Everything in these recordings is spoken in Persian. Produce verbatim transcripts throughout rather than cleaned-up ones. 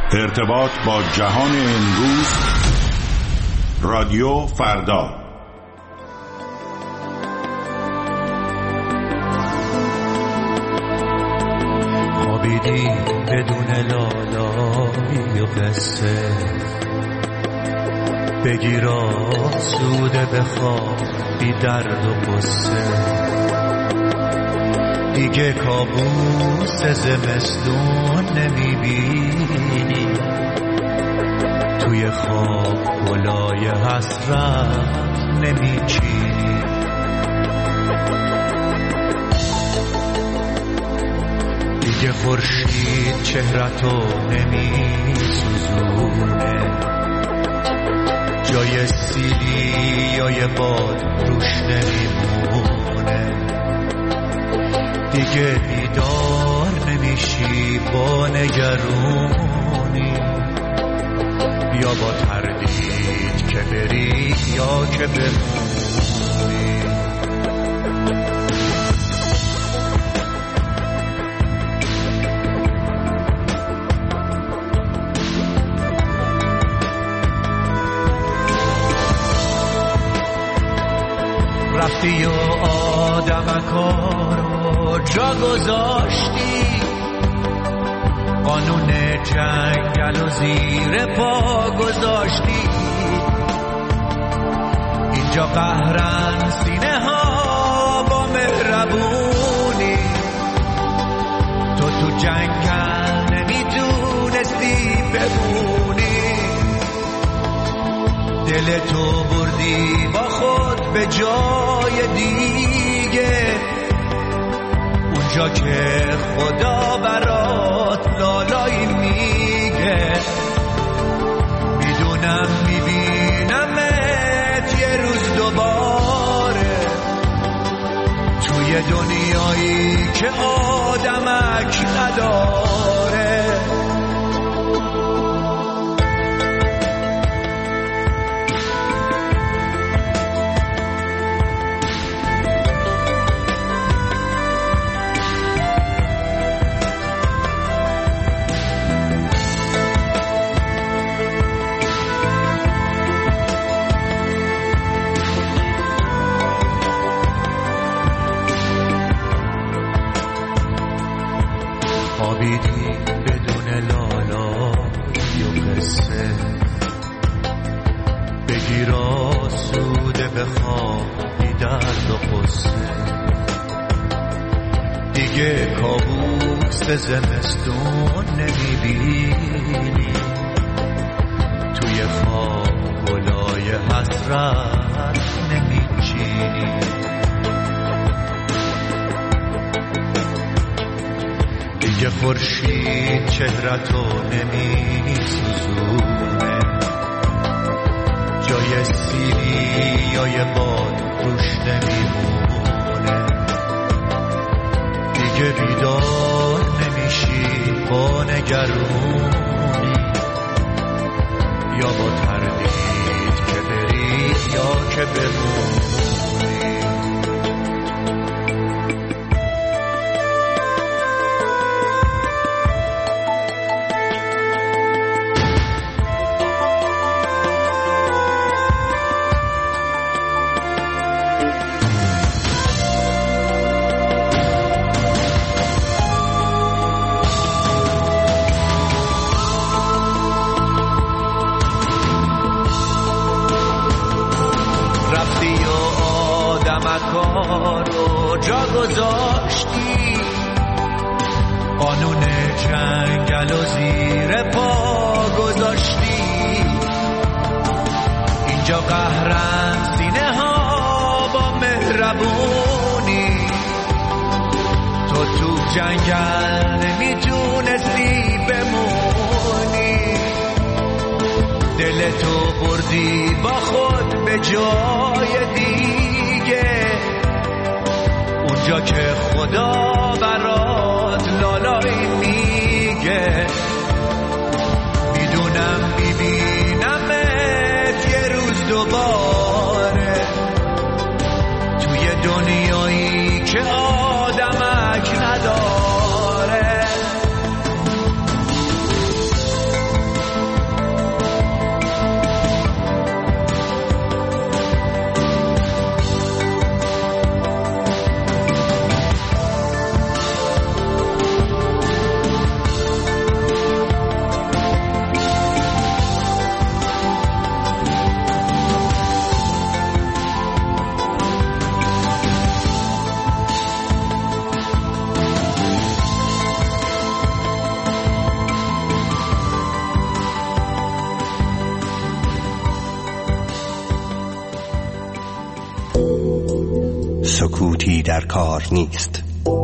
ارتباط با جهان امروز، رادیو فردا. خوابیدی بدون لالایی و قصه، بگیر آسوده بخواب بی درد و قصه. دیگه کابوس زمستون نمیبینی، توی خواب گلای حسرت نمیچینی. دیگه خورشید چهرتو نمیسوزونه، جای سیلی یا یه باد روش نمیمونه. دیگه بیدار نمیشی با نگرونی، یا با تردید که بری یا که بمونی. رفتی و آدمکارو جا گذاشتی، قانون جنگل و زیر پا گذاشتی. اینجا قهرن سینه ها با مهربونی، تو تو جنگل نمیتونستی بمونی. دل تو بردی با خود به جای دیگه، اونجا که خدا برات لالایی میگه. میدونم میبینمت یه روز دوباره، توی دنیایی که آدمک نداره. خوابیدی بدون لالا یا قصه، بگیر آسوده بخواب بی درد و قصه. دیگه کابوس زمستون نمیبینی، توی خواب گلای حسرت نمیچینی. دیگه خورشید چهرتو نمیسوزونه، جای سیلی یا یه باد روش نمیمونه. دیگه بیدار نمیشی با نگرونی، یا با تردید که بری یا که بمونی. آدمکارو جا گذاشتی، قانون جنگل و زیر پا گذاشتی. اینجا قهرن سینه ها با مهربونی، تو تو جنگل نمیتونستی بمونی. دل تو بردی با خود به جای دیگه، اونجا که خدا برات لالایی میگه. میدونم میبینمت یه روز دوباره، توی دنیایی که آدمک نداره. گیتی در کار نیست.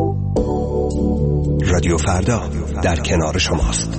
رادیو فردا در کنار شماست.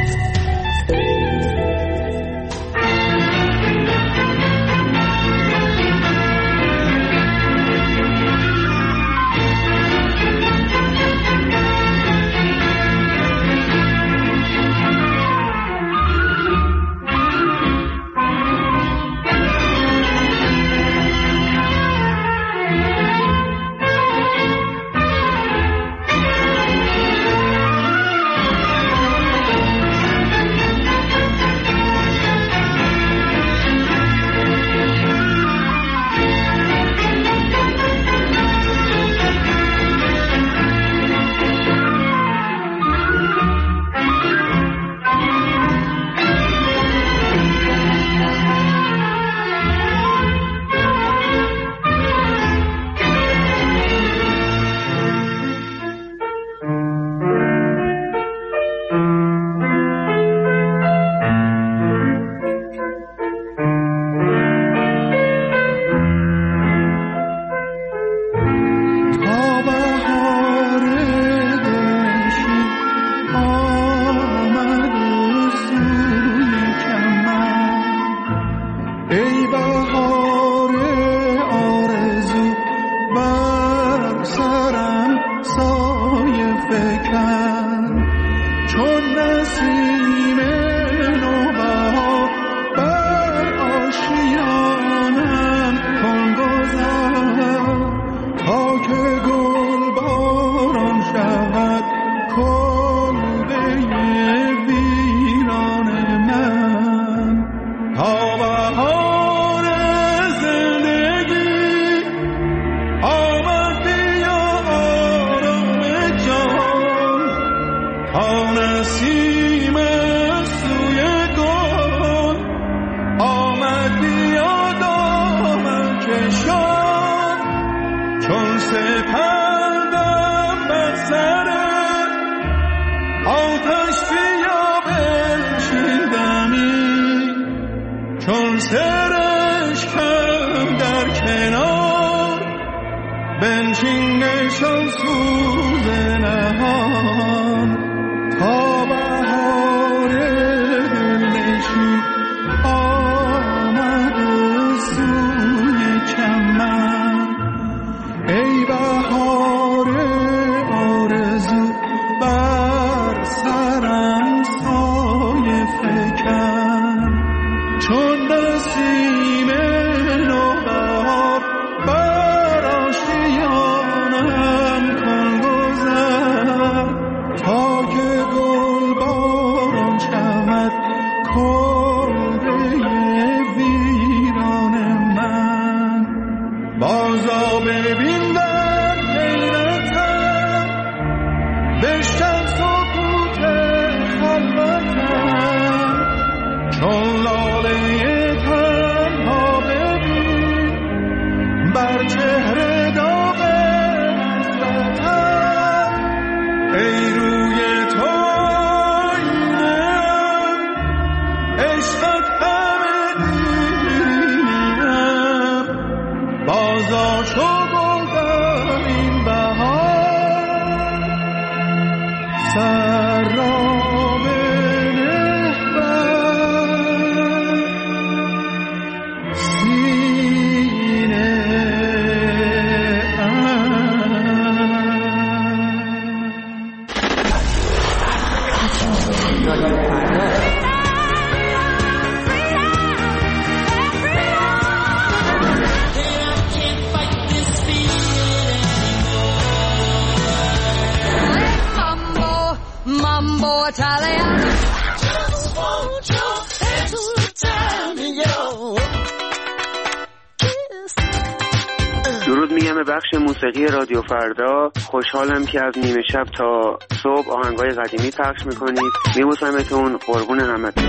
درود میگم به بخش موسیقی رادیو فردا. خوشحالم که از نیمه شب تا صبح آهنگای قدیمی پخش میکنید. میبوسمتون، قربون همتون.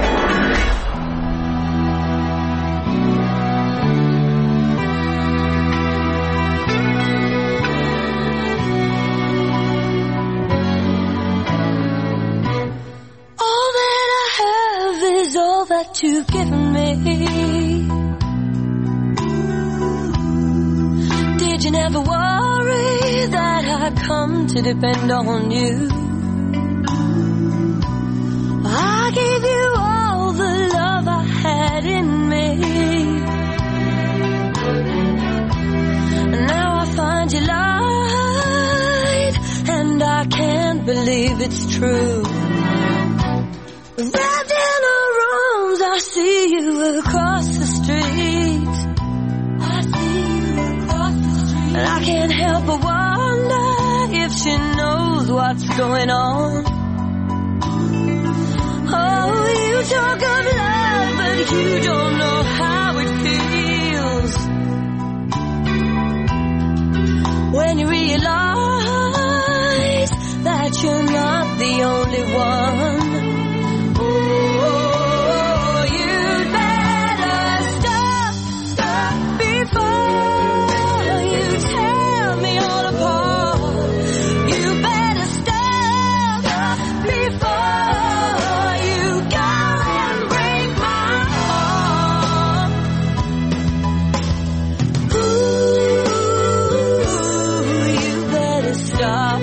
All that I have is all that you've given me. Did you never walk that I come to depend on you. I gave you all the love I had in me. Now I find you lied, and I can't believe it's true. Wrapped in our arms, I see you across the street. I see you across the street. And I can't help but wonder if she knows what's going on. Oh, you talk of love, but you don't know how it feels. When you realize that you're not the only one. Oh, you'd better stop, stop before you tear me all apart. You better stop, stop before you go and break my heart. Ooh, you better stop.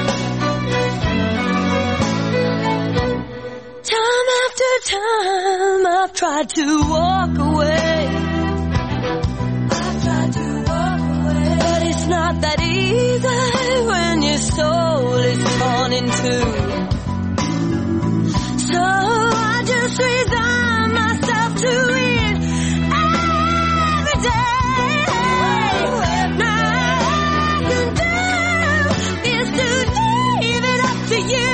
Time after time I've tried to walk away. I've tried to walk away. But it's not that easy when your soul is torn in two. So I just resign myself to it every day. Now all I can do is to leave it up to you.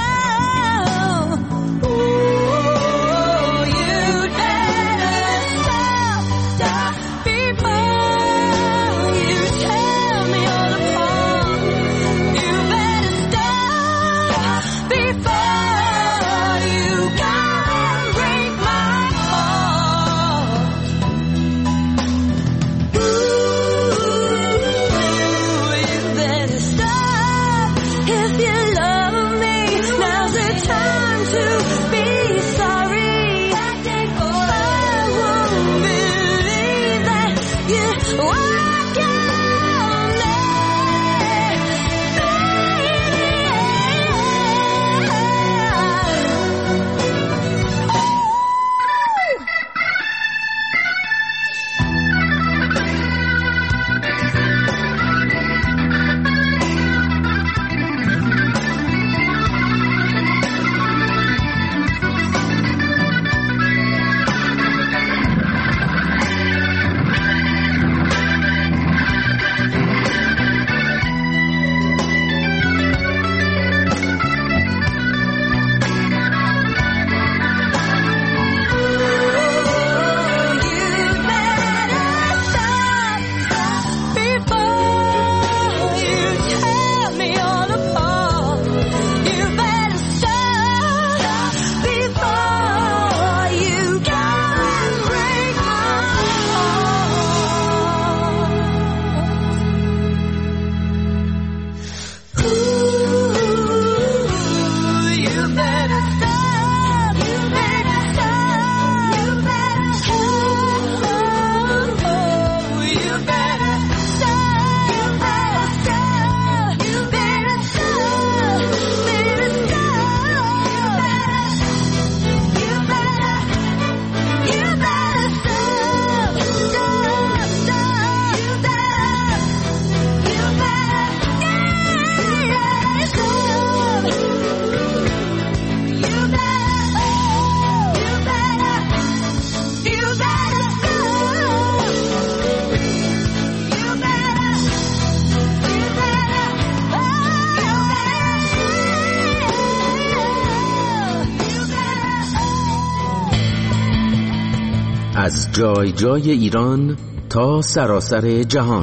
از جای جای ایران تا سراسر جهان.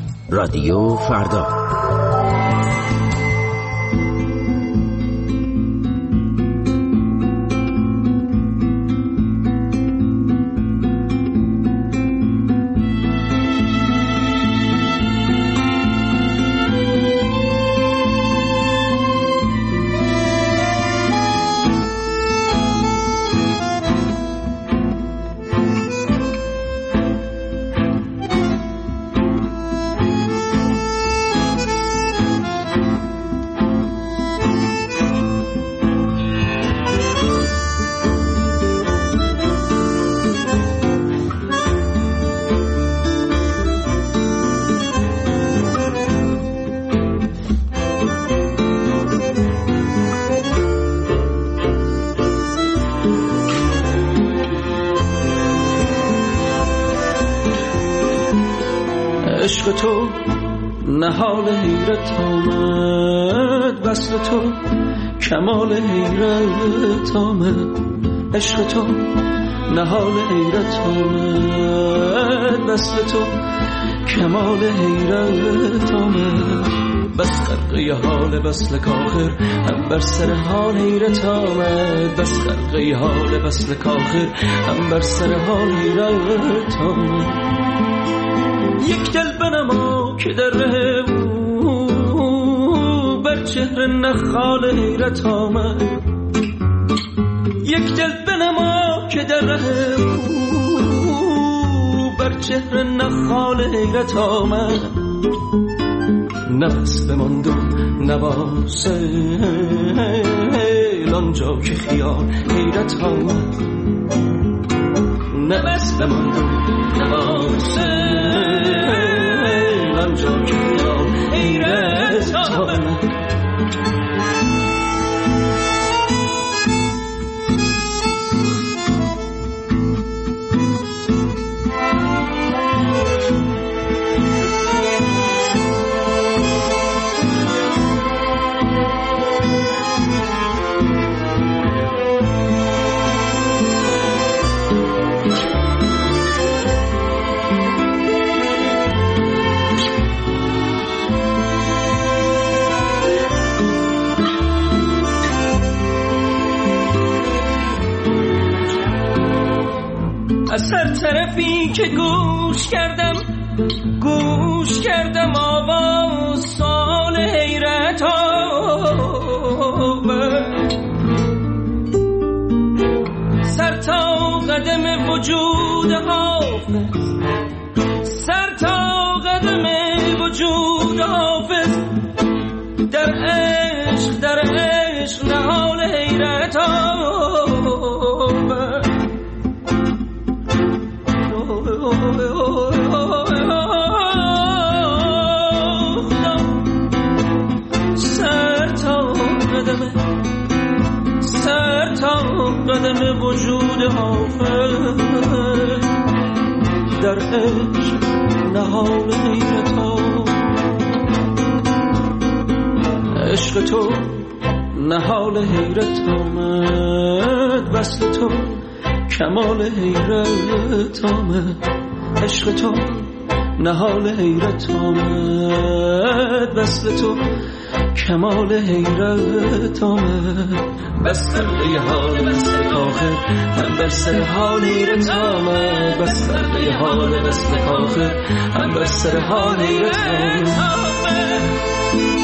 رادیو فردا. عشق تو نهال حیرت آمد، وصل تو کمال حیرت آمد. عشق تو نهال حیرت آمد، وصل تو کمال حیرت آمد. بس خرقه حال وصل کاخر هم بر سر حال حیرت آمد، بس خرقه حال وصل کاخر هم بر سر حال حیرت آمد. یک دل بنما که در ره او بر چهره نخال حیرت آمد، یک دل بنما که در ره او بر چهره نخال حیرت آمد. نفس بماند و نواسیل آنجا که خیال حیرت آمد، نفس بماند و نواسیل آنجا که خیال حیرت آمد. از هر طرفی که گوش کردم گوش کردم آواز سال حیرت آمد. سر تا قدم وجود حافظ، سر تا قدم وجود حافظ، در عشق در عشق نهال حیرت آمد. سر تا قدم سر تا قدم وجود حافظ، در عشق نهال حیرت آمد. عشق تو نهال حیرت آمد، وصل تو کمال حیرت آمد. عشق تو نهال حیرت آمد، وصل تو کمال حیرت آمد. بس خرقه حال وصل کاخر هم بر سر حال حیرت آمد، بس خرقه حال وصل کاخر هم بر سر حال حیرت آمد.